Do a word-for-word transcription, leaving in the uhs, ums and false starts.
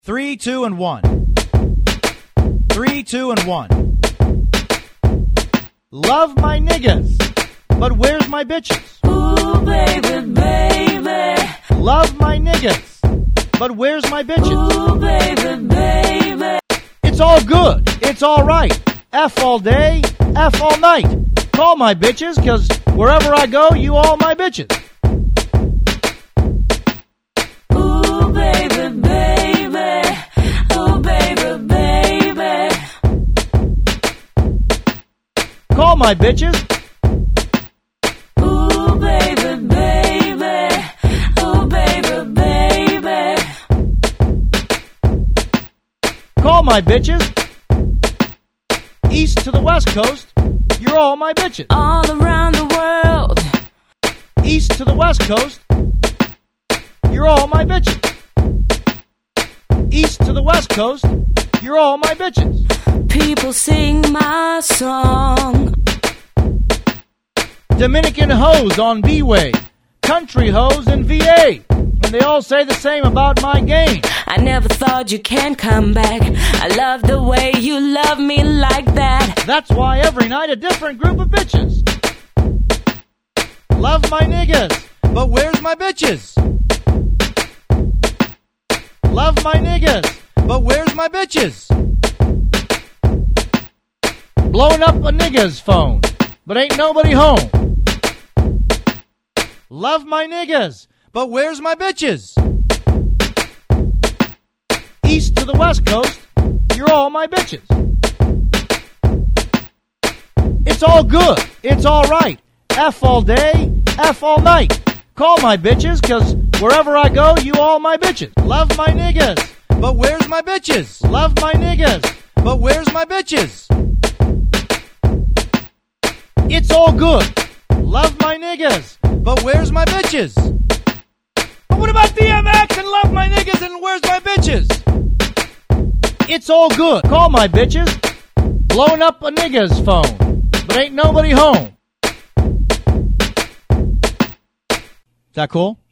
Three, two, and one. Three, two, and one. Love my niggas, but where's my bitches? Ooh, baby, baby. Love my niggas, but where's my bitches? Ooh, baby, baby. It's all good. It's all right. F all day, F all night. Call my bitches, cause wherever I go, you all my bitches. Ooh, baby, baby. Ooh, baby, baby. Call my bitches. Ooh, baby, baby. Ooh, baby, baby. Call my bitches. East to the west coast, you're all my bitches. All around the world. East to the west coast, you're all my bitches. East to the west coast, you're all my bitches. People sing my song. Dominican hoes on B-Way, country hoes in V A, and they all say the same about my game. I never thought you can come back. I love the way you love me like that. That's why every night a different group of bitches. Love my niggas, but where's my bitches? Love my niggas, but where's my bitches? Blowing up a nigga's phone, but ain't nobody home. Love my niggas, but where's my bitches? East to the west coast, you're all my bitches. It's all good. It's all right. F all day, F all night. Call my bitches, cause wherever I go, you all my bitches. Love my niggas, but where's my bitches? Love my niggas, but where's my bitches? It's all good. Love my niggas, but where's my bitches? But what about D M X and love my niggas and where's my bitches? It's all good. Call my bitches. Blowing up a nigga's phone, but ain't nobody home. Is that cool?